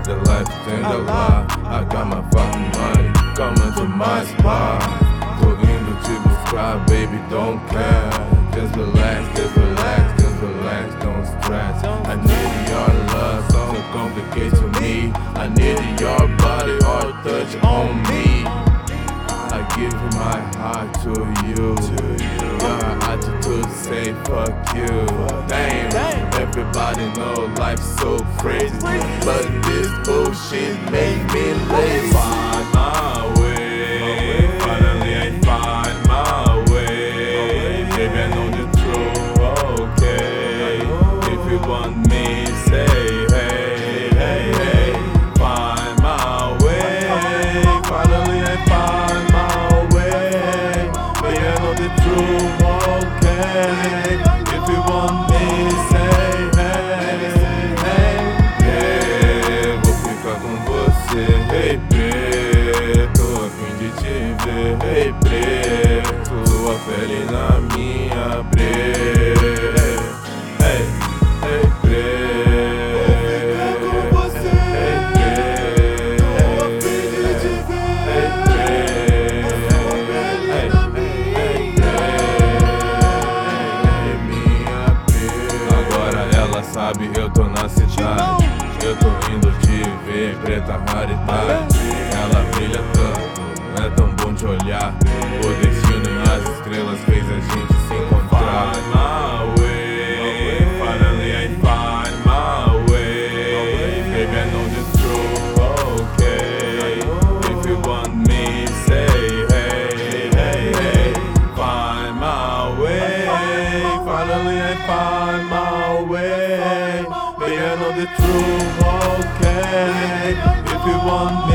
the life tem lá. I got my fucking money coming to my spot. Tô indo te buscar, baby, don't care. Just relax, just relax, just relax, don't stress. I need your love, so complicated to me. I need your body all touch on me. I give my heart to you. Your attitude say fuck you. Damn, everybody know life's so crazy, but this bullshit make me lazy. Find my way, finally I find my way. Baby, I know the truth, okay. If you want me, say hey, hey, hey. Find my way, finally I find my way. Baby, I know the truth, okay. If you want me, say hey, hey, yeah. Vou ficar com você, hey, preto. Tô a fim de te ver, hey, preto. Sua pele na minha preto. Hey, hey, preto. Vou ficar com você, hey, preto. Tô a fim de te ver, hey, preto. Sua pele na minha preto. Agora ela sabe, eu tô na cidade. Eu tô indo te ver, preta raridade. Ela brilha tanto, é tão bom te olhar. O destino e as estrelas fez a gente se encontrar. Find my way, finally I find my way. Baby, I know the truth, okay. If you want me, say hey, hey, hey. Find my way, finally I find my way. Baby, I know the truth, okay. If you want me,